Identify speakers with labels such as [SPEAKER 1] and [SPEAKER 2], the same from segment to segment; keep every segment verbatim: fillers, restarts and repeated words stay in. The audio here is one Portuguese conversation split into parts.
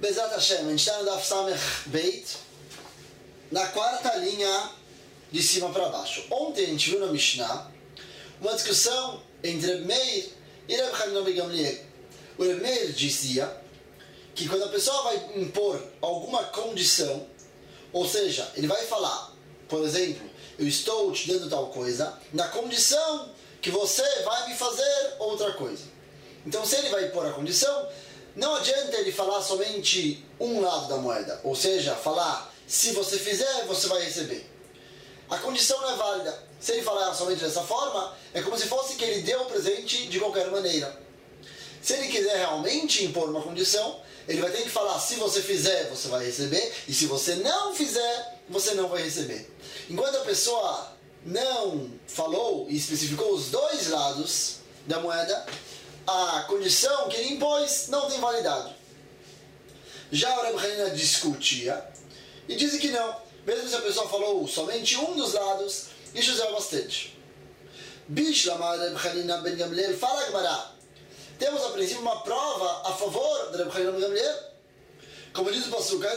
[SPEAKER 1] Bezat Hashem, a gente está no Daf Samech Beit, na quarta linha de cima para baixo. Ontem a gente viu na Mishnah uma discussão entre Reb Meir e Reb Chanina ben Gamliel. O Reb Meir dizia que quando a pessoa vai impor alguma condição, ou seja, ele vai falar, por exemplo, eu estou te dando tal coisa, na condição que você vai me fazer outra coisa. Então, se ele vai impor a condição, não adianta ele falar somente um lado da moeda, ou seja, falar, se você fizer, você vai receber. A condição não é válida. Se ele falar somente dessa forma, é como se fosse que ele deu o presente de qualquer maneira. Se ele quiser realmente impor uma condição, ele vai ter que falar, se você fizer, você vai receber, e se você não fizer, você não vai receber. Enquanto a pessoa não falou e especificou os dois lados da moeda, a condição que ele impôs não tem validade. Já o Reb Chanina discutia e dizem que não. Mesmo se a pessoa falou somente um dos lados, isso já é bastante. Bishlamar Reb Chanina ben Gamliel, fala Gemara. Temos a princípio uma prova a favor de Reb Chanina ben Gamliel. Como diz o Pasuk,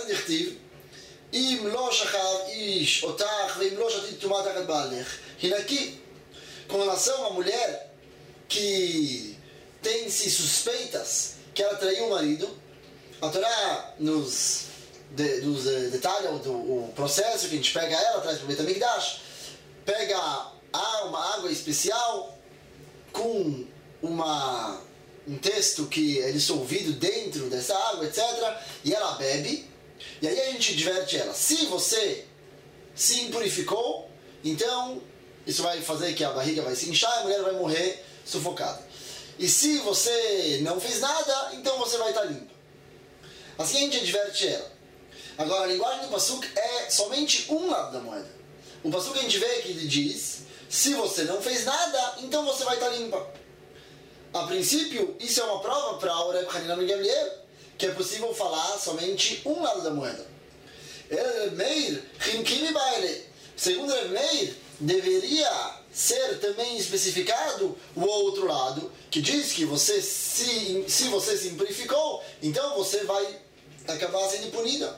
[SPEAKER 1] Im lo shachav ish otach veim lo shatit tumat achat baalech hinaki. Com relação à mulher que tem-se suspeitas que ela traiu o marido, a Torá nos, de, nos de, detalha o, o processo que a gente pega ela, traz para o Beit HaMikdash, pega a, uma água especial com uma, um texto que é dissolvido dentro dessa água, etcétera, e ela bebe, e aí a gente diverte ela. Se você se impurificou, então isso vai fazer que a barriga vai se inchar e a mulher vai morrer sufocada. E se você não fez nada, então você vai estar limpo. Assim a gente adverte ela. Agora, a linguagem do Pasuk é somente um lado da moeda. O Pasuk a gente vê que ele diz, se você não fez nada, então você vai estar limpa. A princípio, isso é uma prova para o Reb Chanina ben Gamliel, que é possível falar somente um lado da moeda. Reb Meir, Chinkimi Baile. Segundo Reb Meir, deveria ser também especificado o outro lado, que diz que você se, se você se impurificou, então você vai acabar sendo punida.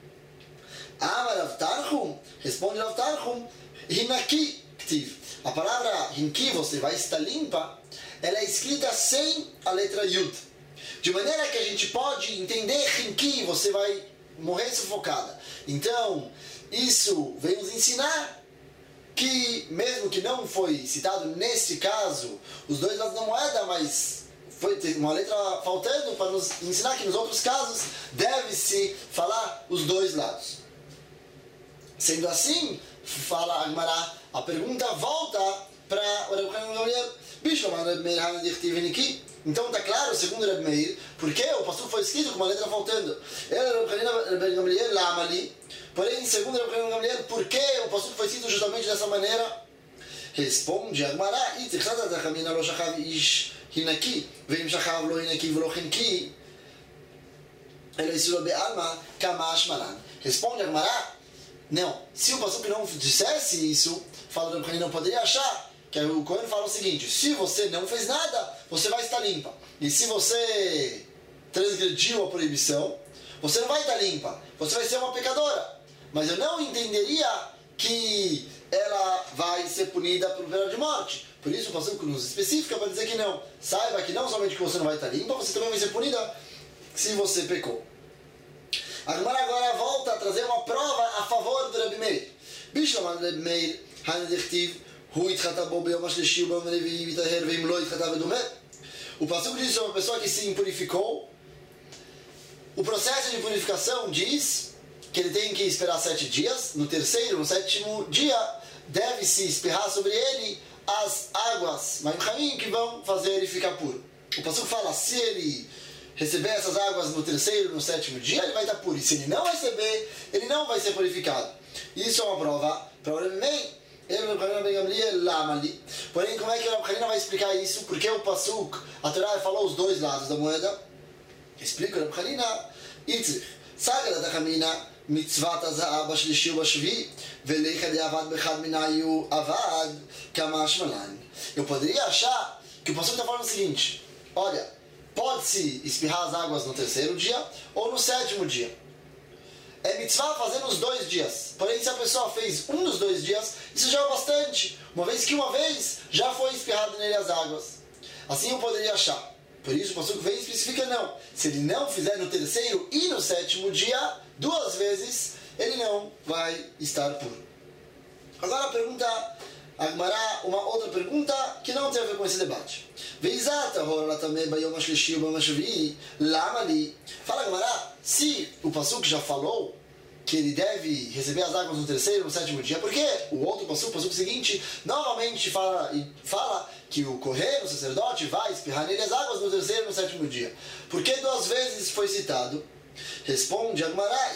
[SPEAKER 1] Amar Rav Tanchum, responde Rav Tanchum, Hinaki Ktiv. A palavra Hinki, você vai estar limpa, ela é escrita sem a letra Yud. De maneira que a gente pode entender Hinki, você vai morrer sufocada. Então, isso vem nos ensinar que, mesmo que não foi citado nesse caso os dois lados da moeda, mas foi uma letra faltando para nos ensinar que nos outros casos deve-se falar os dois lados. Sendo assim, fala a Gemara, a pergunta volta para o Reb Chanina ben Gamliel. Então está claro, segundo Reb Meir, porque o pastor foi escrito com uma letra faltando. Ele, Reb Chanina ben Gamliel, Lamali. Porém, segundo Reb Chanina ben Gamliel, por que o pastor foi escrito justamente dessa maneira? Responde a Gemara, responde a Gemara, não, se o pastor não dissesse isso, fala Reb Chanina, não poderia achar que o Cohen fala o seguinte, se você não fez nada, você vai estar limpa. E se você transgrediu a proibição, você não vai estar limpa. Você vai ser uma pecadora. Mas eu não entenderia que ela vai ser punida por pena de morte. Por isso o pastor nos especifica para dizer que não. Saiba que não somente que você não vai estar limpa, você também vai ser punida se você pecou. A Gemara agora volta a trazer uma prova a favor do Reb Meir. Bishlamar Reb Meir, Hanedechtiv, o passuco diz sobre uma pessoa que se impurificou. O processo de purificação diz que ele tem que esperar sete dias. No terceiro, no sétimo dia, deve-se espirrar sobre ele as águas Maim que vão fazer ele ficar puro. O passuco fala, se ele receber essas águas no terceiro, no sétimo dia, ele vai estar puro. E se ele não receber, ele não vai ser purificado. Isso é uma prova para o Reb Meir. Porém, como é que o Reb Chanina vai explicar isso? Porque o Pasuk, a Torá falou os dois lados da moeda. Explica o Reb Chanina. Itzrich, saga da Chamina, mitzvat azah bashlishi ubashvi, veleicha de avad bechad minayu avad kamash malan. Eu poderia achar que o Pasuk está falando o seguinte, olha, pode-se espirrar as águas no terceiro dia ou no sétimo dia. É mitzvah fazer nos dois dias. Porém, se a pessoa fez um dos dois dias, isso já é bastante. Uma vez que uma vez já foi espirrado nele as águas. Assim eu poderia achar. Por isso o passuco vem e especifica não. Se ele não fizer no terceiro e no sétimo dia, duas vezes, ele não vai estar puro. Agora a pergunta, Agmará, uma outra pergunta que não tem a ver com esse debate. Fala, Agmará, se o passuco já falou que ele deve receber as águas no terceiro e no sétimo dia, porque o outro passuco, o passuco seguinte, novamente fala, fala que o correio, o sacerdote, vai espirrar nele as águas no terceiro e no sétimo dia. Por que duas vezes foi citado? Responde Agmará,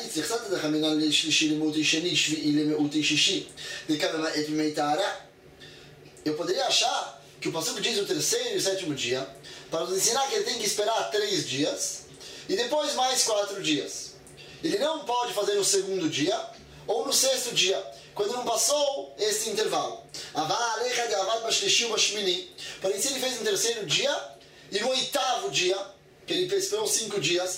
[SPEAKER 1] eu poderia achar que o passuco diz o terceiro e o sétimo dia para nos ensinar que ele tem que esperar três dias e depois mais quatro dias. Ele não pode fazer no segundo dia ou no sexto dia, quando não passou esse intervalo. Porém, se ele fez no terceiro dia e no oitavo dia, que ele esperou cinco dias,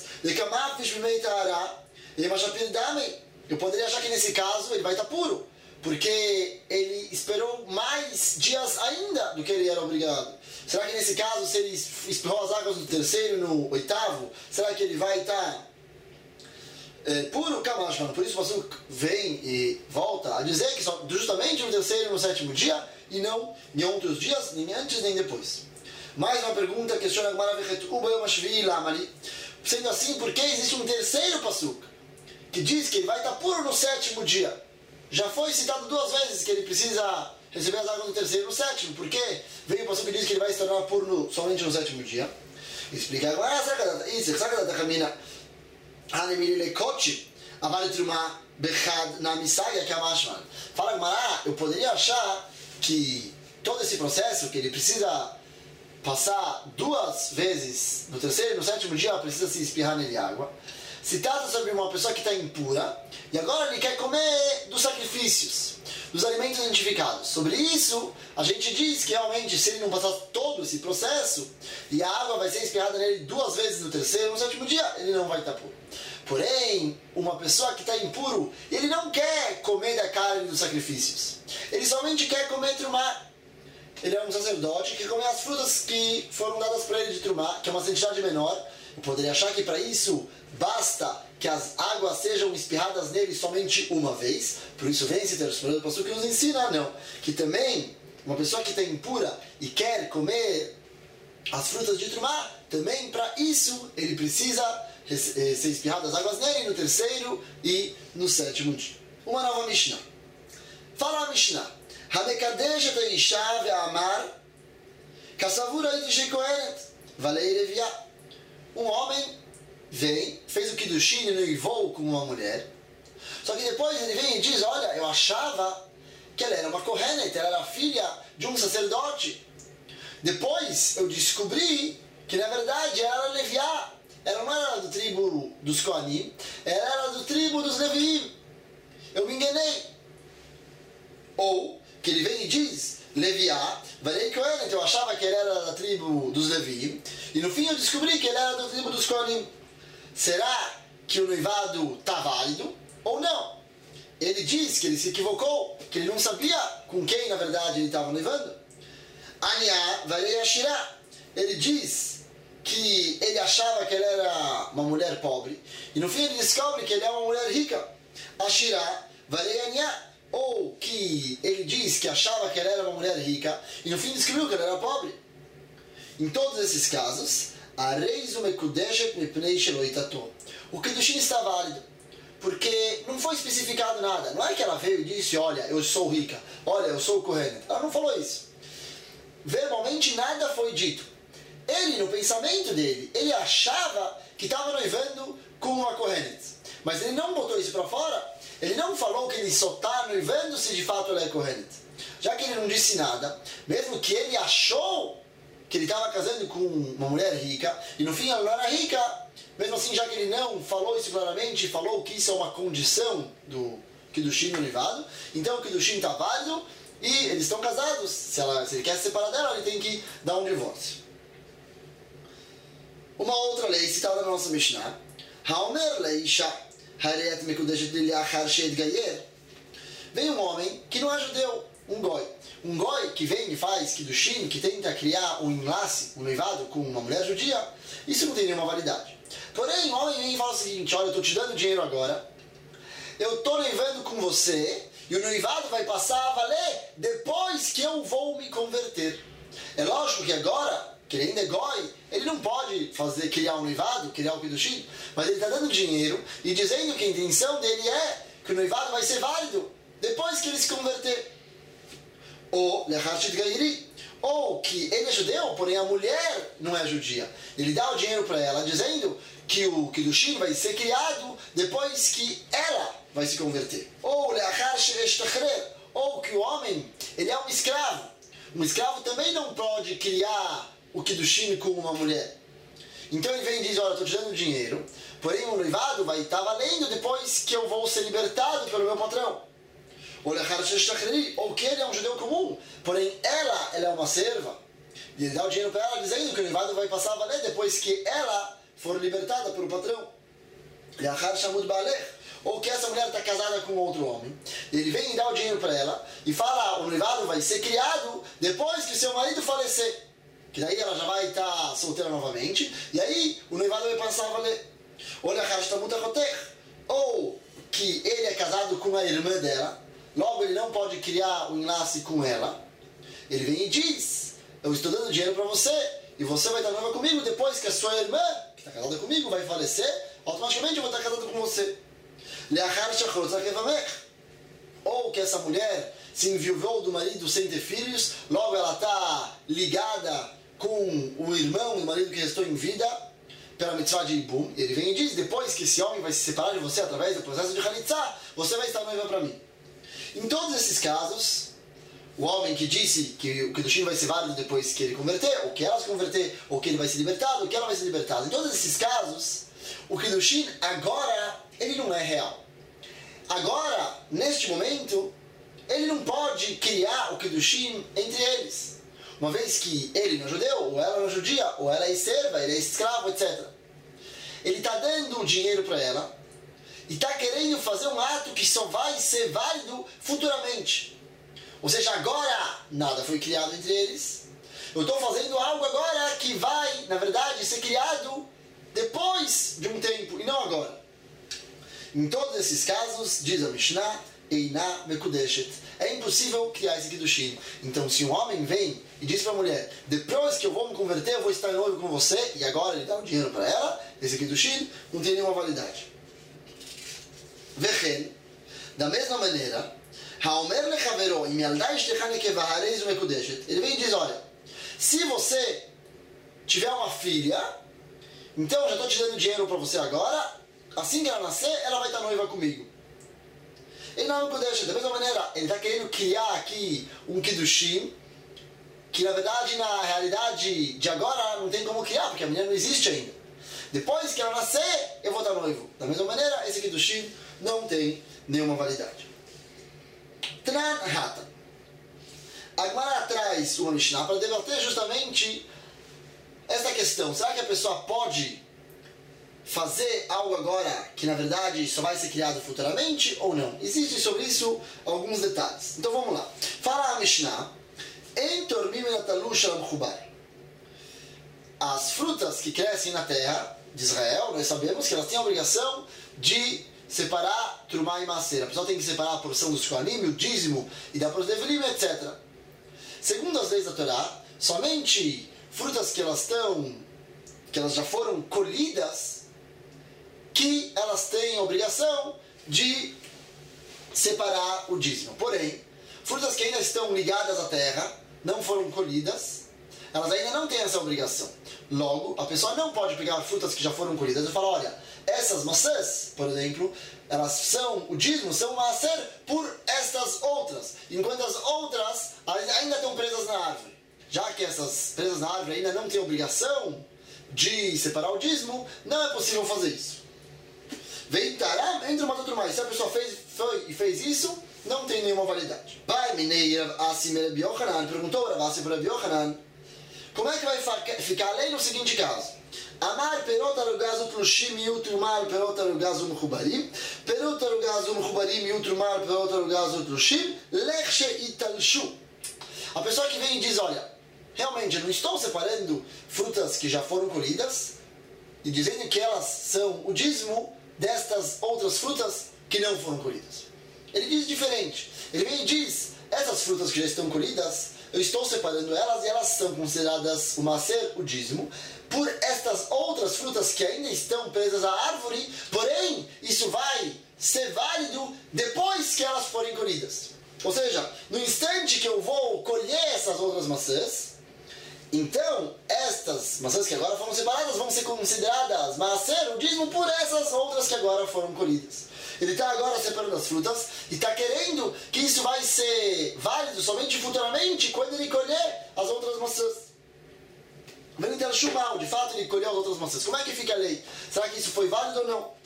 [SPEAKER 1] eu poderia achar que nesse caso ele vai estar puro, porque ele esperou mais dias ainda do que ele era obrigado. Será que nesse caso, se ele espirrou as águas no terceiro e no oitavo, será que ele vai estar é, puro? Kamash, mano. Por isso o passuco vem e volta a dizer que só justamente no terceiro e no sétimo dia, e não em outros dias, nem antes nem depois. Mais uma pergunta, questiona sendo assim, por que existe um terceiro passuco que diz que ele vai estar puro no sétimo dia? Já foi citado duas vezes que ele precisa receber as águas no terceiro e no sétimo. Por que veio o passuco que diz que ele vai se tornar puro no, somente no sétimo dia? Explica agora. Fala, Agmará, eu poderia achar que todo esse processo que ele precisa passar duas vezes no terceiro e no sétimo dia, precisa se espirrar nele água. Se trata sobre uma pessoa que está impura e agora ele quer comer dos sacrifícios, dos alimentos identificados. Sobre isso, a gente diz que realmente, se ele não passar todo esse processo e a água vai ser espirrada nele duas vezes no terceiro e no sétimo dia, ele não vai estar puro. Porém, uma pessoa que está impuro, ele não quer comer da carne dos sacrifícios. Ele somente quer comer trumá. Ele é um sacerdote que come as frutas que foram dadas para ele de trumá, que é uma quantidade menor. Eu poderia achar que para isso basta que as águas sejam espirradas nele somente uma vez. Por isso vem esse terceiro passuco que nos ensina, não. Que também, uma pessoa que está impura e quer comer as frutas de trumá, também para isso ele precisa ser espirradas as águas nele no terceiro e no sétimo dia. Uma nova Mishnah. Fala a Mishnah. המקדש את האישה ואמר כסבור הייתי שכהנת ולאי רבייה. Um homem vem, fez o Kiddushin e noivou com uma mulher, só que depois ele vem e diz, olha, eu achava que ela era uma Kohenet, ela era filha de um sacerdote. Depois eu descobri que na verdade ela era Leviá, ela não era do tribo dos Kohanim, ela era do tribo dos Leviim. Eu me enganei. Ou que ele vem e diz, Leviá, Varei Kohenet, eu achava que ele era da tribo dos Leviim, e no fim eu descobri que ele era da tribo dos Kohanim. Será que o noivado está válido ou não? Ele diz que ele se equivocou, que ele não sabia com quem na verdade ele estava noivando. Aniá, Varei Ashirá, ele diz que ele achava que ele era uma mulher pobre, e no fim ele descobre que ele é uma mulher rica. Ashirá, Varei Aniá, ou que ele diz que achava que ela era uma mulher rica e no fim descobriu que ela era pobre. Em todos esses casos, o Kiddushin está válido, porque não foi especificado nada. Não é que ela veio e disse, olha, eu sou rica, olha, eu sou Kohenet. Ela não falou isso. Verbalmente nada foi dito. Ele, no pensamento dele, ele achava que estava noivando com uma Kohenet, mas ele não botou isso para fora. Ele não falou que ele só está noivando se de fato ela é Kohenet. Já que ele não disse nada, mesmo que ele achou que ele estava casando com uma mulher rica, e no fim ela não era rica, mesmo assim, já que ele não falou isso claramente, falou que isso é uma condição do Kiddushin no noivado, então o Kiddushin está válido e eles estão casados. Se, ela, se ele quer se separar dela, ele tem que dar um divórcio. Uma outra lei citada na nossa Mishnah. Haomer leisha haret mekudeshet liachar sheitgayer. Vem um homem que não é judeu, um goi. Um goi que vem e faz kiddushin, que tenta criar um enlace, um noivado com uma mulher judia, isso não tem nenhuma validade. Porém, o homem vem e fala o seguinte: olha, eu estou te dando dinheiro agora, eu estou noivando com você, e o noivado vai passar a valer depois que eu vou me converter. É lógico que agora, que ele ainda é goi, ele não pode fazer, criar um noivado, criar um kiddushin, mas ele está dando dinheiro e dizendo que a intenção dele é que o noivado vai ser válido depois que ele se converter. Ou lechashit gairi, ou que ele é judeu, porém a mulher não é judia. Ele dá o dinheiro para ela, dizendo que o kiddushin vai ser criado depois que ela vai se converter. Ou ou que o homem, ele é um escravo. Um escravo também não pode criar o kiddushin com uma mulher. Então ele vem e diz: olha, estou te dando dinheiro, porém o noivado vai estar valendo depois que eu vou ser libertado pelo meu patrão. Ou que ele é um judeu comum, porém ela, ela é uma serva, e ele dá o dinheiro para ela dizendo que o noivado vai passar a valer depois que ela for libertada pelo patrão. Ou que essa mulher está casada com outro homem, ele vem e dá o dinheiro para ela e fala: o noivado vai ser criado depois que seu marido falecer, que daí ela já vai estar solteira novamente, e aí o noivado vai passar a valer. Ou que ele é casado com a irmã dela, logo ele não pode criar um enlace com ela. Ele vem e diz: eu estou dando dinheiro para você, e você vai estar noiva comigo depois que a sua irmã, que está casada comigo, vai falecer, automaticamente eu vou estar casado com você. Ou que essa mulher se enviuvou do marido sem ter filhos, logo ela está ligada com o irmão do marido que restou em vida, pela mitzvah de Ibum. Ele vem e diz: depois que esse homem vai se separar de você através do processo de Halitzah, você vai estar noiva para mim. Em todos esses casos, o homem que disse que o kiddushin vai ser válido depois que ele converter, ou que ela se converter, ou que ele vai ser libertado, ou que ela vai ser libertada, em todos esses casos, o kiddushin agora, ele não é real. Agora, neste momento, ele não pode criar o kiddushin entre eles, uma vez que ele não é judeu, ou ela não é judia, ou ela é serva, ele é escravo, etcétera. Ele está dando o dinheiro para ela e está querendo fazer um ato que só vai ser válido futuramente. Ou seja, agora nada foi criado entre eles. Eu estou fazendo algo agora que vai, na verdade, ser criado depois de um tempo e não agora. Em todos esses casos, diz a Mishnah, Einá Mekudeshet, é impossível criar esse kiddushin. Então, se um homem vem e diz para a mulher: depois que eu vou me converter, eu vou estar noivo com você, e agora ele dá o dinheiro para ela, esse kiddushin não tem nenhuma validade. Vechen, da mesma maneira, Haomer lechavero im yalda ishtecha nekeva hareis mekudeshet. Ele vem e diz: olha, se você tiver uma filha, então eu já estou te dando dinheiro para você agora, assim que ela nascer, ela vai estar noiva comigo. Ele não mekudeshet, da mesma maneira, ele está querendo criar aqui um kiddushin, que na verdade, na realidade de agora, não tem como criar, porque a menina não existe ainda. Depois que ela nascer, eu vou estar noivo. Da mesma maneira, esse kiddushin não tem nenhuma validade. Tran Hata. A Gemara traz uma Mishnah para debater justamente essa questão. Será que a pessoa pode fazer algo agora que na verdade só vai ser criado futuramente ou não? Existem sobre isso alguns detalhes. Então vamos lá. Fala a Mishnah: as frutas que crescem na terra de Israel, nós sabemos que elas têm a obrigação de separar Trumá e Maser. A pessoa tem que separar a porção dos Kohanim, o dízimo e da porção de Devarim, etcétera. Segundo as leis da Torá, somente frutas que elas estão, que elas já foram colhidas, que elas têm a obrigação de separar o dízimo. Porém, frutas que ainda estão ligadas à terra, não foram colhidas, elas ainda não têm essa obrigação. Logo, a pessoa não pode pegar frutas que já foram colhidas e falar: olha, essas maçãs, por exemplo, elas são, o dízimo são macer por estas outras, enquanto as outras ainda estão presas na árvore. Já que essas presas na árvore ainda não têm obrigação de separar o dízimo, não é possível fazer isso. Veio Taram, entra uma outra mais. Se a pessoa fez, foi e fez isso, não tem nenhuma validade. Pai Minei Assim Rabi Yochanan perguntou Rav Asi para Rabi Yochanan: como é que vai ficar a lei no seguinte caso? Amar perot arugaz utlushim e utrumar perot arugaz umchubarim, perot arugaz umchubarim e utrumar perot arugaz utlushim, lechshe italshu. A pessoa que vem e diz, olha, realmente eu não estou separando frutas que já foram colhidas e dizendo que elas são o dízimo destas outras frutas que não foram colhidas. Ele diz diferente. Ele vem e diz, essas frutas que já estão colhidas, eu estou separando elas e elas são consideradas o macer, o dízimo, por estas outras frutas que ainda estão presas à árvore, porém, isso vai ser válido depois que elas forem colhidas. Ou seja, no instante que eu vou colher essas outras maçãs, então, estas maçãs que agora foram separadas vão ser consideradas macer, o dízimo, por essas outras que agora foram colhidas. Ele está agora separando as frutas e está querendo que isso vai ser válido somente futuramente quando ele colher as outras maçãs. Vendo ter chumal, de fato ele colheu as outras maçãs. Como é que fica a lei? Será que isso foi válido ou não?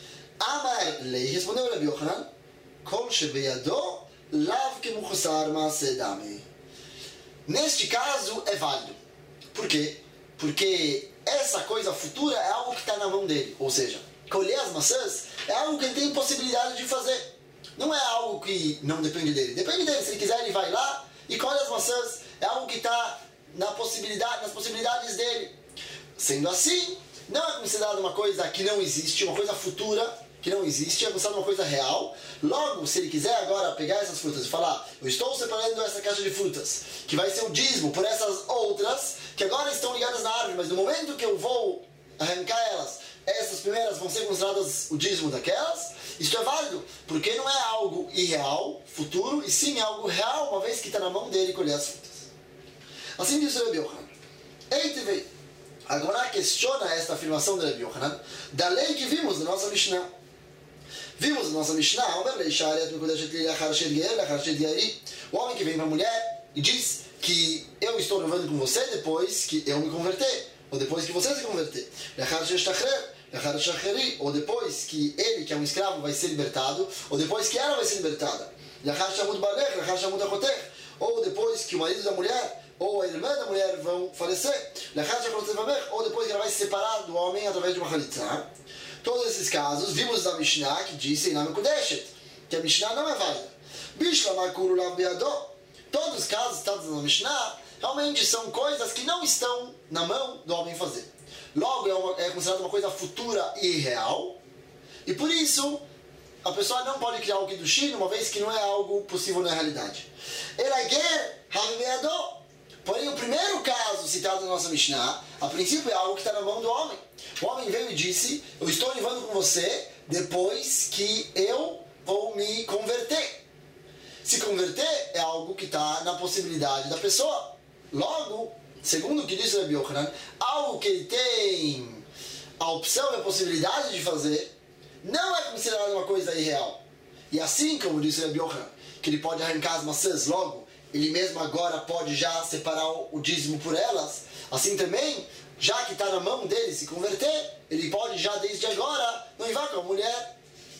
[SPEAKER 1] Amar lei, respondeu Rabi Yochanan, Kol shebeyado lav kemuchosar maaseh dami. Neste caso é válido. Por quê? Porque essa coisa futura é algo que está na mão dele. Ou seja, colher as maçãs é algo que ele tem possibilidade de fazer. Não é algo que não depende dele. Depende dele. Se ele quiser, ele vai lá e colhe as maçãs. É algo que está na possibilidade, nas possibilidades dele. Sendo assim, não é considerado uma coisa que não existe, uma coisa futura que não existe, é considerado uma coisa real. Logo, se ele quiser agora pegar essas frutas e falar, eu estou separando essa caixa de frutas, que vai ser o dízimo por essas outras, que agora estão ligadas na árvore, mas no momento que eu vou arrancar elas, essas primeiras vão ser consideradas o dízimo daquelas, isso é válido, porque não é algo irreal, futuro, e sim é algo real, uma vez que está na mão dele colher as frutas. Assim disse o Rabi Yochanan. Eitevei. Agora questiona esta afirmação de Rabi Yochanan da lei que vimos na nossa Mishnah. Vimos na nossa Mishnah, o homem que vem para a mulher e diz que eu estou noivando com você depois que eu me converter, ou depois que você se converter. Ou depois que ele, que é um escravo, vai ser libertado, ou depois que ela vai ser libertada. Ou depois que o marido da mulher ou a irmã da mulher vão falecer, ou depois que ela vai se separar do homem através de uma halitza. Todos esses casos, vimos na Mishnah que disse que a Mishnah não é válida. Todos os casos citados na Mishnah realmente são coisas que não estão na mão do homem fazer. Logo, é, uma, é considerado uma coisa futura e irreal, e por isso a pessoa não pode criar o Kiddushin, uma vez que não é algo possível na realidade. Elager haviveado. Porém, o primeiro caso citado na nossa Mishnah, a princípio é algo que está na mão do homem. O homem veio e disse, eu estou noivando com você depois que eu vou me converter. Se converter é algo que está na possibilidade da pessoa. Logo, segundo o que disse o Rabi Yochanan, algo que ele tem a opção e a possibilidade de fazer, não é considerado uma coisa irreal. E assim como disse o Rabi Yochanan, que ele pode arrancar as maçãs logo, ele mesmo agora pode já separar o dízimo por elas, assim também, já que está na mão dele se converter, ele pode já desde agora noivar com a mulher.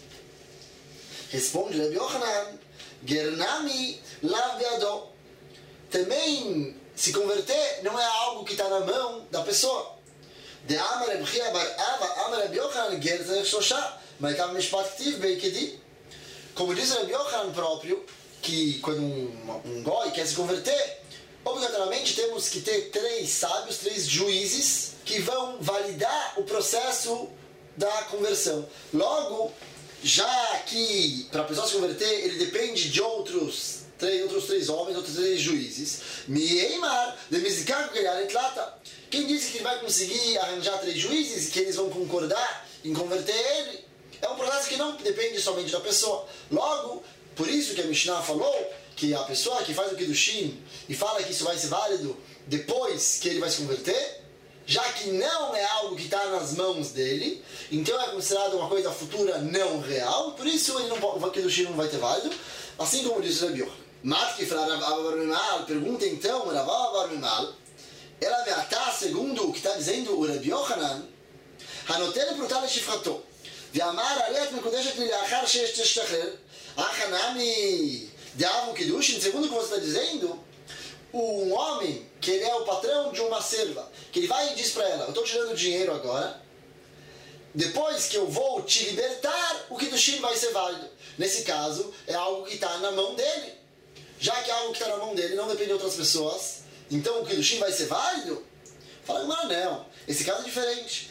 [SPEAKER 1] Responde Rabi Yochanan, Gernami lav beado. Também se converter não é algo que está na mão da pessoa. De Amar Reb Chia bar Ava, Amar Rabi Yochanan, Ger Zerech Shosha, Maikav Mishpat Ktiv Beikedi. Como diz Rabi Yochanan próprio, que quando um, um goi quer se converter, obrigatoriamente temos que ter três sábios, três juízes que vão validar o processo da conversão. Logo, já que para a pessoa se converter, ele depende de outros três, outros três homens, outros três juízes. Mieimar, de Mizikak Tlata. Quem disse que ele vai conseguir arranjar três juízes e que eles vão concordar em converter ele? É um processo que não depende somente da pessoa. Logo, por isso que a Mishnah falou que a pessoa que faz o Kiddushin e fala que isso vai ser válido depois que ele vai se converter, já que não é algo que está nas mãos dele, então é considerado uma coisa futura não real, por isso ele não pode, o Kiddushin não vai ter válido, assim como disse o Rabi Yochanan. Matki Rav Abba bar Mimal, pergunta então Rav Abba bar Mimal, ela me atá segundo o que está dizendo o Rabi Yochanan, Hanotel prutal shifrato, ve'amar aliat mekudeshet li le'achar sheyesh tishtacher, Achanami de Avo Kiddushin, segundo o que você está dizendo, um homem, que ele é o patrão de uma serva, que ele vai e diz para ela, eu estou te dando dinheiro agora, depois que eu vou te libertar, o Kiddushin vai ser válido. Nesse caso, é algo que está na mão dele. Já que é algo que está na mão dele, não depende de outras pessoas, então o Kiddushin vai ser válido? Fala, mas não, esse caso é diferente.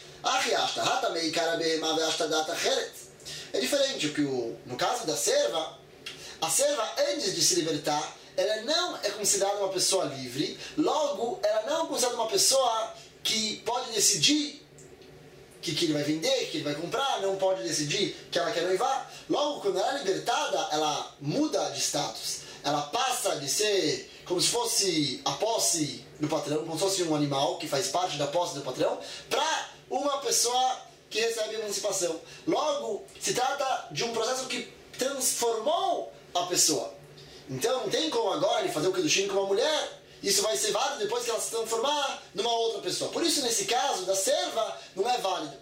[SPEAKER 1] É diferente, porque no caso da serva, a serva, antes de se libertar, ela não é considerada uma pessoa livre, logo, ela não é considerada uma pessoa que pode decidir o que, que ele vai vender, que ele vai comprar, não pode decidir que ela quer noivar. Logo, quando ela é libertada, ela muda de status. Ela passa de ser como se fosse a posse do patrão, como se fosse um animal que faz parte da posse do patrão, para uma pessoa que recebe emancipação. Logo, se trata de um processo que transformou a pessoa. Então, não tem como agora ele fazer o Kiddushin com uma mulher. Isso vai ser válido depois que ela se transformar numa outra pessoa. Por isso, nesse caso da serva, não é válido.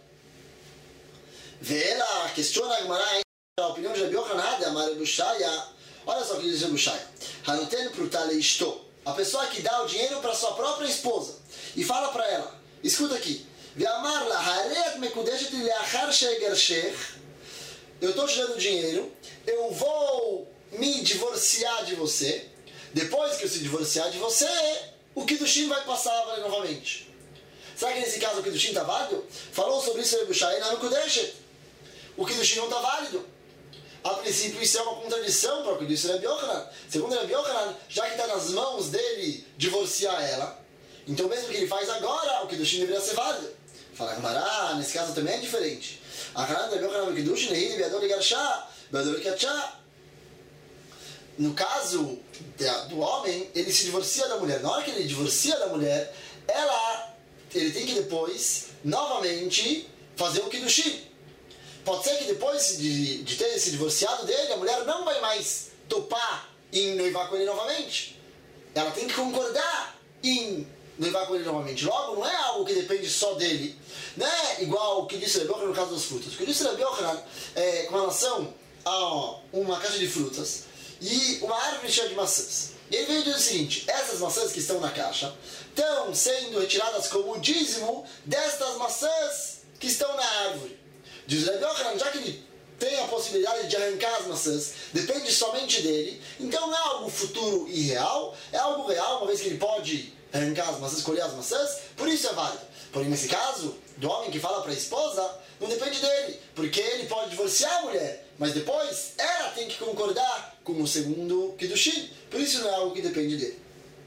[SPEAKER 1] Vê ela, questiona a Gemara, a opinião de Rabi Yochanan, a Mare Bushaya. Olha só o que diz Rabi Bushaya. Hanoten prutale ishto. A pessoa que dá o dinheiro para sua própria esposa e fala para ela, escuta aqui, Ve'amar la haret mekudeshet leachar shegershech. Eu estou te dando dinheiro, eu vou me divorciar de você. Depois que eu se divorciar de você, o Kiddushin vai passar a valer novamente. Será que nesse caso o Kiddushin está válido? Falou sobre isso o Rabi Bushaya na Mekudeshet. O Kiddushin não está válido. A princípio isso é uma contradição para o que disse o Rabi Yochanan. Segundo o Rabi Yochanan, já que está nas mãos dele divorciar ela, então mesmo que ele faz agora, o Kiddushin deveria ser válido. Fala, Gamara, nesse caso também é diferente. A Hanan do Rabi Yochanan Kiddushin, Nehid Beador Ligarsha, Beador Likatcha. No caso do homem, ele se divorcia da mulher. Na hora que ele divorcia da mulher, ela, ele tem que depois, novamente, fazer o Kiddushin. Pode ser que depois de, de ter se divorciado dele, a mulher não vai mais topar em noivar com ele novamente. Ela tem que concordar em noivar com ele novamente. Logo, não é algo que depende só dele. Não é igual o que disse Rabi Yochanan no caso das frutas. O que disse Rabi Yochanan é com relação a uma caixa de frutas e uma árvore cheia de maçãs. E ele veio dizer o seguinte, essas maçãs que estão na caixa estão sendo retiradas como dízimo destas maçãs que estão na árvore. Diz Rabi Yochanan, já que ele tem a possibilidade de arrancar as maçãs, depende somente dele, então não é algo futuro e real, é algo real, uma vez que ele pode arrancar as maçãs, colher as maçãs, por isso é válido. Porém, nesse caso, do homem que fala para a esposa, não depende dele, porque ele pode divorciar a mulher, mas depois ela tem que concordar com o segundo Kiddushin, por isso não é algo que depende dele.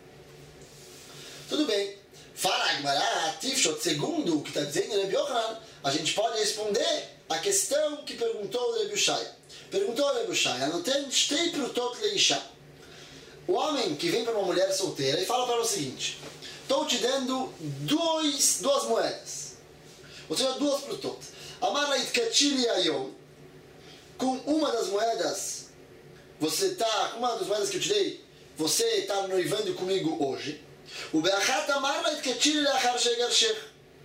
[SPEAKER 1] Tudo bem. Fala, Gemara, Tifshot, segundo o que está dizendo Rabi Yochanan, a gente pode responder a questão que perguntou o Rabi Bushaya. Perguntou o Rabi Bushaya, não tem shtei prutot leisha. O homem que vem para uma mulher solteira e fala para ela o seguinte, estou te dando dois, duas moedas, ou seja, duas prutot. Amar itkachili ayom, com uma das moedas, você está, com uma das moedas que eu te dei, você está noivando comigo hoje. O be'achat amar itkachili leachar shegershech.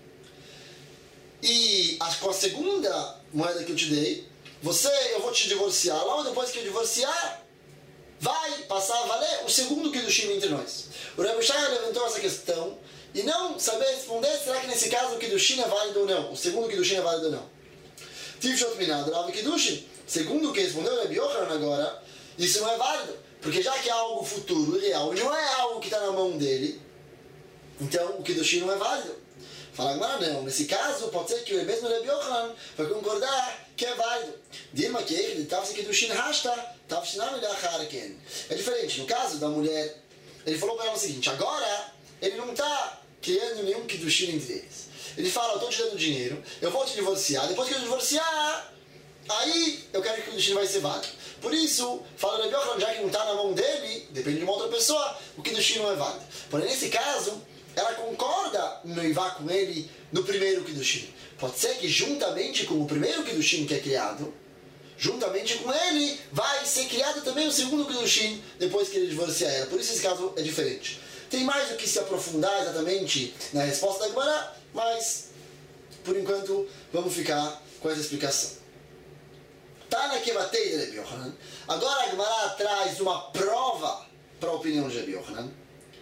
[SPEAKER 1] E a, com a segunda moeda que eu te dei, você, eu vou te divorciar. Logo depois que eu divorciar, vai passar a valer o segundo Kiddushin entre nós. O Rabi Bushaya levantou essa questão e não saber responder, será que nesse caso o Kiddushin é válido ou não? O segundo Kiddushin é válido ou não? Tivshot minad Rav Kiddushin. Segundo o que respondeu o Rabi Yochanan agora, isso não é válido. Porque já que é algo futuro e real, não é algo que está na mão dele, então o Kiddushin não é válido. Fala, mas não, nesse caso pode ser que o mesmo Rabi Yochanan vai concordar que é válido. Dilma que ele estava se Kiddushin rasta, estava ensinando a quem. É diferente, no caso da mulher, ele falou para ela o seguinte, agora ele não está criando nenhum Kiddushin entre eles. Ele fala, eu estou te dando dinheiro, eu vou te divorciar, depois que eu divorciar, aí eu quero que o Kiddushin vai ser válido. Por isso, fala o Rabi Yochanan, já que não está na mão dele, depende de uma outra pessoa, o Kiddushin não é válido. Porém, nesse caso, ela concorda em noivar com ele no primeiro Kiddushin. Pode ser que juntamente com o primeiro Kiddushin que é criado, juntamente com ele, vai ser criado também o segundo Kiddushin depois que ele divorciar ela. Por isso esse caso é diferente. Tem mais do que se aprofundar exatamente na resposta da Gemara, mas por enquanto vamos ficar com essa explicação. Tana Kevatei de Rabi Yochanan. Agora a Gemara traz uma prova para a opinião de Rabi Yochanan.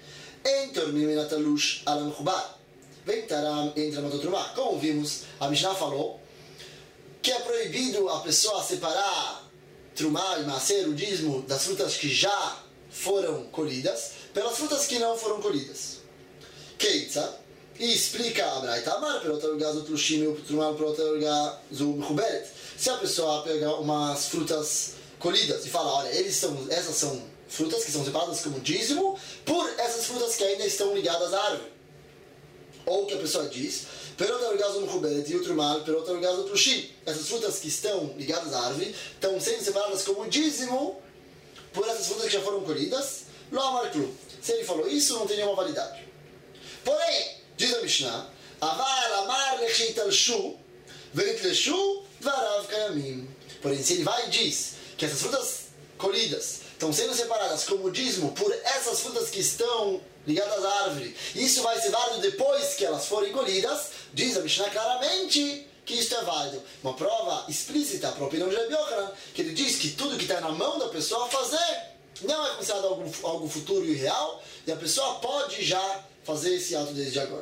[SPEAKER 1] Entor miminatalush alamchubar. Vem taram entra no trumá. Como vimos, a Mishnah falou que é proibido a pessoa separar trumá e macer, o dízimo, das frutas que já foram colhidas, pelas frutas que não foram colhidas. Keitza, e explica a Braita Amar, pelo outro lugar, o tlushim e o trumá, pelo outro lugar, o mechuberet. Se a pessoa pega umas frutas colhidas e fala, olha, eles são, essas são frutas que são separadas como dízimo, por essas frutas que ainda estão ligadas à árvore. Ou que a pessoa diz, pelo outro lugar, o mechuberet e o trumá, pelo outro lugar, o tlushim. Essas frutas que estão ligadas à árvore estão sendo separadas como dízimo por essas frutas que já foram colhidas. Lo amar klu. Se ele falou isso, não tem nenhuma validade. Porém, diz a Mishnah, aval amar lechitalshu venitleshu dvarav kayamim. Porém, se ele vai e diz que essas frutas colhidas estão sendo separadas como dízimo por essas frutas que estão ligadas à árvore, isso vai ser válido depois que elas forem colhidas, diz a Mishnah claramente que isto é válido. Uma prova explícita para a opinião de Rabbi Yochanan, que ele diz que tudo que está na mão da pessoa fazer não é considerado algo, algo futuro e real, e a pessoa pode já fazer esse ato desde agora.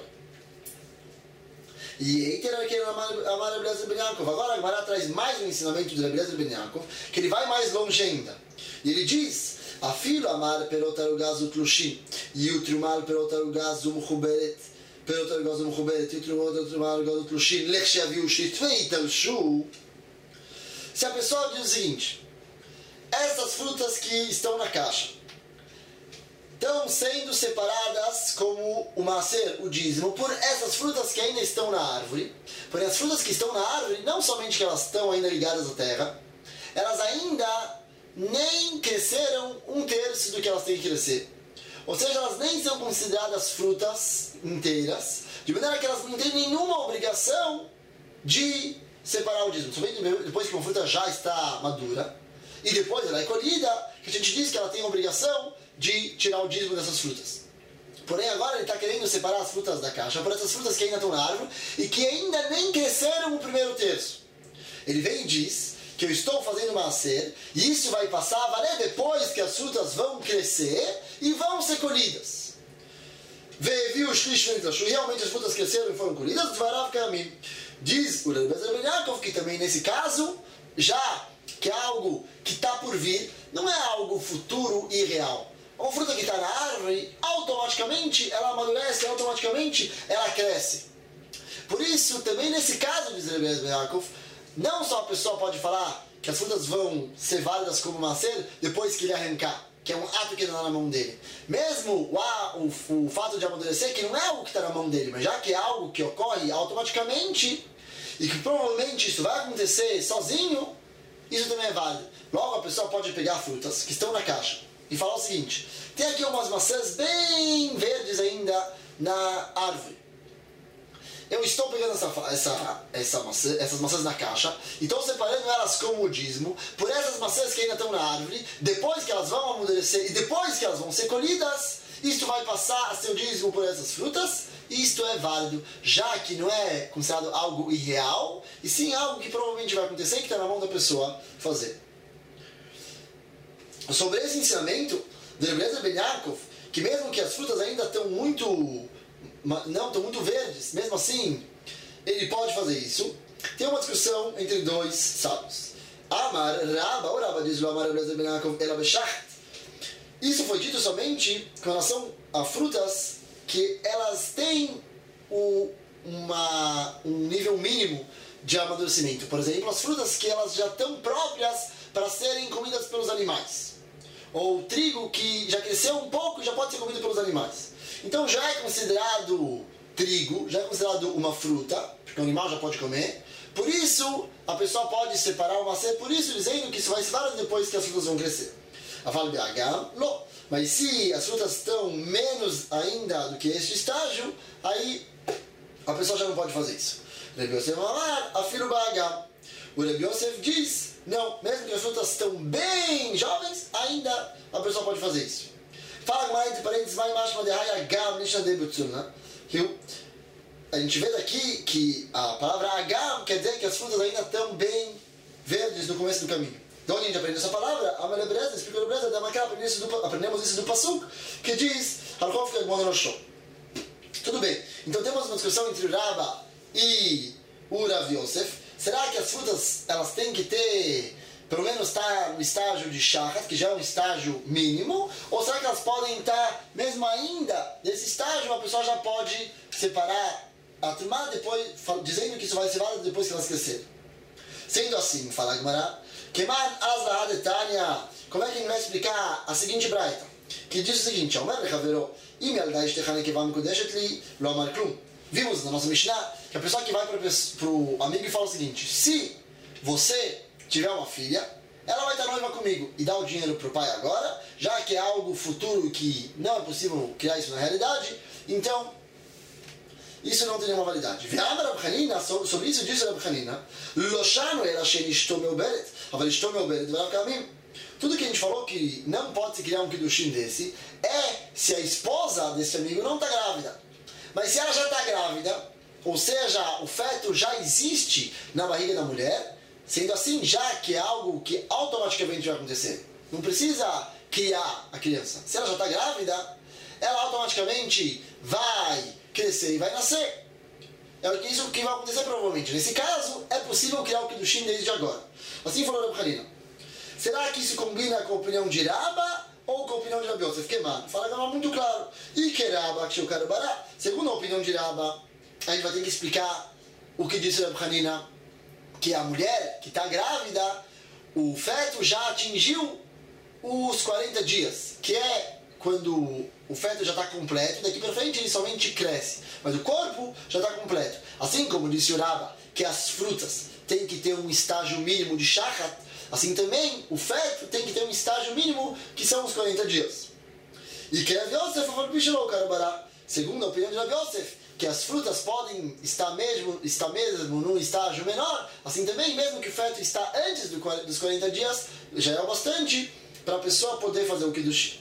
[SPEAKER 1] E agora a Gemara traz mais um ensinamento de Rabbi Eliezer ben Yaakov, que ele vai mais longe ainda. E ele diz, afilo amar perotarugaz o tlushim, e o trumar perotarugaz o mechuberet, perotarugaz o mechuberet, e o trumar perotarugaz o tlushim, lechshaviu shitvei talshu. Se a pessoa diz o seguinte, essas frutas que estão na caixa estão sendo separadas como o macer, o dízimo, por essas frutas que ainda estão na árvore. Porém, as frutas que estão na árvore, não somente que elas estão ainda ligadas à terra, elas ainda nem cresceram um terço do que elas têm que crescer. Ou seja, elas nem são consideradas frutas inteiras, de maneira que elas não têm nenhuma obrigação de separar o dízimo. Somente depois que uma fruta já está madura, e depois ela é colhida, que a gente diz que ela tem a obrigação de tirar o dízimo dessas frutas. Porém, agora ele está querendo separar as frutas da caixa por essas frutas que ainda estão na árvore e que ainda nem cresceram o primeiro terço. Ele vem e diz que eu estou fazendo macer e isso vai passar a valer depois que as frutas vão crescer e vão ser colhidas. Veio o shlish venitashu, realmente as frutas cresceram e foram colhidas, dvarav kayamim. Diz o Rabbi Eliezer ben Yaakov que também nesse caso, já que é algo que está por vir, não é algo futuro e real. Uma fruta que está na árvore, automaticamente ela amadurece, automaticamente ela cresce. Por isso, também nesse caso, diz Rabbi Eliezer ben Yaakov, não só a pessoa pode falar que as frutas vão ser válidas como macer depois que ele arrancar, que é um ato que está na mão dele. Mesmo o, o, o fato de amadurecer, que não é algo que está na mão dele, mas já que é algo que ocorre automaticamente e que provavelmente isso vai acontecer sozinho, isso também é válido. Logo, a pessoa pode pegar frutas que estão na caixa e falar o seguinte, tem aqui umas maçãs bem verdes ainda na árvore. Eu estou pegando essa, essa, essa maçã, essas maçãs na caixa e estou separando elas como dízimo por essas maçãs que ainda estão na árvore. Depois que elas vão amadurecer e depois que elas vão ser colhidas, isto vai passar a ser o dízimo por essas frutas. E isto é válido, já que não é considerado algo irreal, e sim algo que provavelmente vai acontecer e que está na mão da pessoa fazer. Sobre esse ensinamento do Rabbi Eliezer ben Yaakov, que mesmo que as frutas ainda estão muito, não, estão muito verdes, mesmo assim, ele pode fazer isso. Tem uma discussão entre dois sábios. Amar Rabba, ou Rabba diz o Amar Rabbi Eliezer ben Yaakov, ela beshacht. Isso foi dito somente com relação a frutas que elas têm o, uma, um nível mínimo de amadurecimento. Por exemplo, as frutas que elas já estão próprias para serem comidas pelos animais. Ou trigo que já cresceu um pouco e já pode ser comido pelos animais. Então já é considerado trigo, já é considerado uma fruta, porque o animal já pode comer. Por isso, a pessoa pode separar o macer, por isso dizendo que isso vai se dar depois que as frutas vão crescer. A fala de Agam, não. Mas se as frutas estão menos ainda do que este estágio, aí a pessoa já não pode fazer isso. Rabbi Yosef Amar, afilo ba'agam. O Rabbi Yosef diz, não, mesmo que as frutas estão bem jovens, ainda a pessoa pode fazer isso. Fala mais entre parênteses, vai mais para agam, nisha de butzuna. A gente vê daqui que a palavra agam quer dizer que as frutas ainda estão bem verdes no começo do caminho. De onde a gente aprende essa palavra? A Melebreza, explica o Melebreza, da Macá, aprendemos isso do Pasuk, que diz, Harkov Kegmon no show. Tudo bem. Então temos uma discussão entre o Rabba e o Rav Yosef. Será que as frutas elas têm que ter, pelo menos estar no estágio de shachat, que já é um estágio mínimo? Ou será que elas podem estar, mesmo ainda nesse estágio, a pessoa já pode separar a trumá depois, dizendo que isso vai ser válido depois que elas crescerem? Sendo assim, fala a Gemara, Keman Azra Adetania, como é que ele vai explicar a seguinte braita? Que diz o seguinte, vimos na nossa Mishnah que a pessoa que vai para o amigo e fala o seguinte: se você tiver uma filha, ela vai estar noiva comigo e dá o dinheiro para o pai agora, já que é algo futuro que não é possível criar isso na realidade, então isso não tem nenhuma validade. Sobre isso disse Rav Hanina, tudo que a gente falou que não pode se criar um kiddushin desse é se a esposa desse amigo não está grávida. Mas se ela já está grávida, ou seja, o feto já existe na barriga da mulher, sendo assim, já que é algo que automaticamente vai acontecer. Não precisa criar a criança. Se ela já está grávida, ela automaticamente vai crescer e vai nascer. É isso que vai acontecer provavelmente. Nesse caso, é possível criar o kiddushin desde agora. Assim falou Rav Hanina. Será que isso combina com a opinião de Rabba ou com a opinião de Rav Yosef? Que mano, fala que é muito claro. E que Rabba, que eu quero bará. Segundo a opinião de Rabba, a gente vai ter que explicar o que disse Rav Hanina, que a mulher que está grávida, o feto já atingiu os quarenta dias, que é quando o feto já está completo, daqui para frente ele somente cresce, mas o corpo já está completo. Assim como disse o Rabba, que as frutas têm que ter um estágio mínimo de shachat, assim também o feto tem que ter um estágio mínimo, que são os quarenta dias. E que Rav Yosef falou Bishalou Karabará, segundo a opinião de Rav Yosef, que as frutas podem estar mesmo, estar mesmo num estágio menor, assim também, mesmo que o feto está antes do, dos quarenta dias, já é o bastante para a pessoa poder fazer o Kiddush.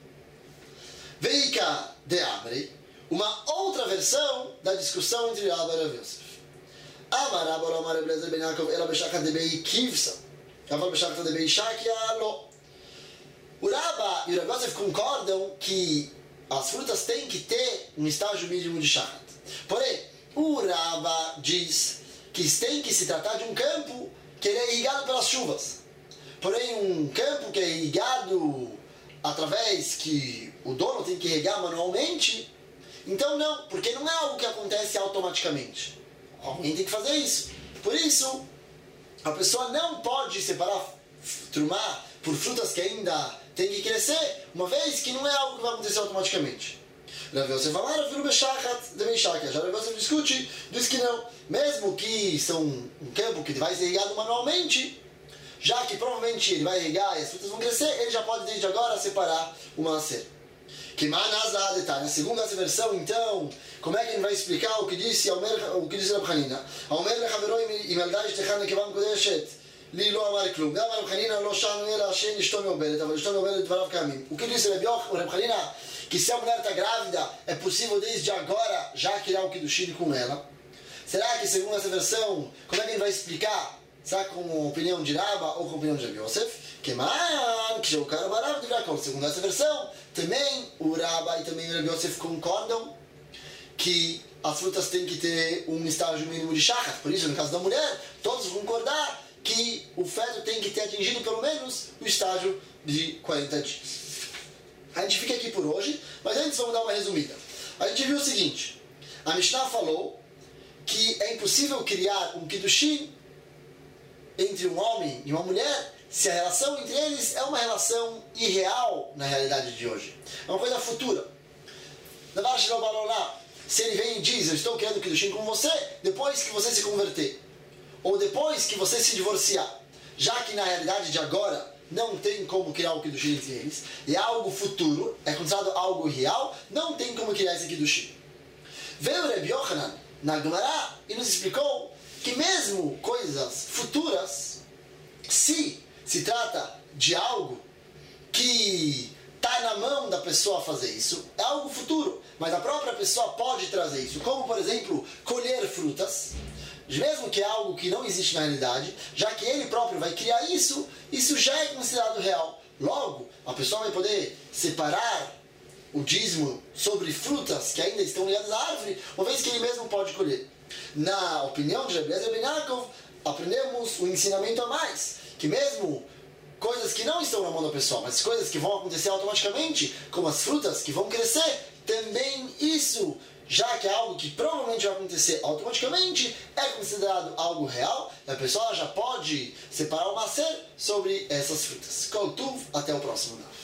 [SPEAKER 1] Veika de Abre, uma outra versão da discussão entre Rabba e Rav Yosef. Amar Rabba lo amar Eblezer ben Yaakov ela b'shachat de bei kivsa, aval b'shachat de bei shakia lo. O Rabba e o Rav Yosef concordam que as frutas têm que ter um estágio mínimo de shachat. Porém, o Rabba diz que tem que se tratar de um campo que ele é irrigado pelas chuvas. Porém, um campo que é irrigado através que o dono tem que irrigar manualmente, então não, porque não é algo que acontece automaticamente. Alguém tem que fazer isso. Por isso, a pessoa não pode separar trumá por frutas que ainda tem que crescer, uma vez que não é algo que vai acontecer automaticamente. Rav Yosef fala, filho bechachat de bechakia. Já Rav Yosef discute, diz que não. Mesmo que são um campo que vai ser irrigado manualmente, já que provavelmente ele vai irrigar e as frutas vão crescer, ele já pode desde agora separar o maaser. Que manazá detalhe. Segundo essa versão, então, como é que ele vai explicar o que disse o que disse Rav Hanina? Aomer lechavero imelda ishtechan lekevan kodeshet li lo amar klum. Gam Rav Hanina lo shanu ela shen ishto meobelet, aval ishto meobelet dvarav kamim. O que disse Rav Hanina? Que se a mulher está grávida, é possível desde agora já criar o kiddushin com ela. Será que, segundo essa versão, como é que ele vai explicar? Será com a opinião de Rabba ou com a opinião de Rav Yosef? Que man, que já o cara barato de Yaakov. Segundo essa versão, também o Rabba e também o Rav Yosef concordam que as frutas têm que ter um estágio mínimo de shachat. Por isso, no caso da mulher, todos vão concordar que o feto tem que ter atingido pelo menos o estágio de quarenta dias. A gente fica aqui por hoje, mas antes vamos dar uma resumida. A gente viu o seguinte: a Mishnah falou que é impossível criar um kiddushin entre um homem e uma mulher se a relação entre eles é uma relação irreal na realidade de hoje. É uma coisa futura. Se ele vem e diz, eu estou criando kiddushin com você depois que você se converter, ou depois que você se divorciar, já que na realidade de agora não tem como criar o kiddushin entre eles, e é algo futuro, é considerado algo real, não tem como criar esse kiddushin. Veio Reb Yochanan na Gemara e nos explicou que mesmo coisas futuras, se se trata de algo que está na mão da pessoa fazer isso, é algo futuro, mas a própria pessoa pode trazer isso, como por exemplo, colher frutas, mesmo que é algo que não existe na realidade, já que ele próprio vai criar isso, isso já é considerado real. Logo, a pessoa vai poder separar o dízimo sobre frutas que ainda estão ligadas à árvore, uma vez que ele mesmo pode colher. Na opinião de Rabbi Eliezer ben Yaakov, aprendemos o ensinamento a mais, que mesmo coisas que não estão na mão da pessoa, mas coisas que vão acontecer automaticamente, como as frutas que vão crescer, também isso, já que é algo que provavelmente vai acontecer automaticamente, é considerado algo real, e a pessoa já pode separar o macer sobre essas frutas. Kol Tuv, até o próximo.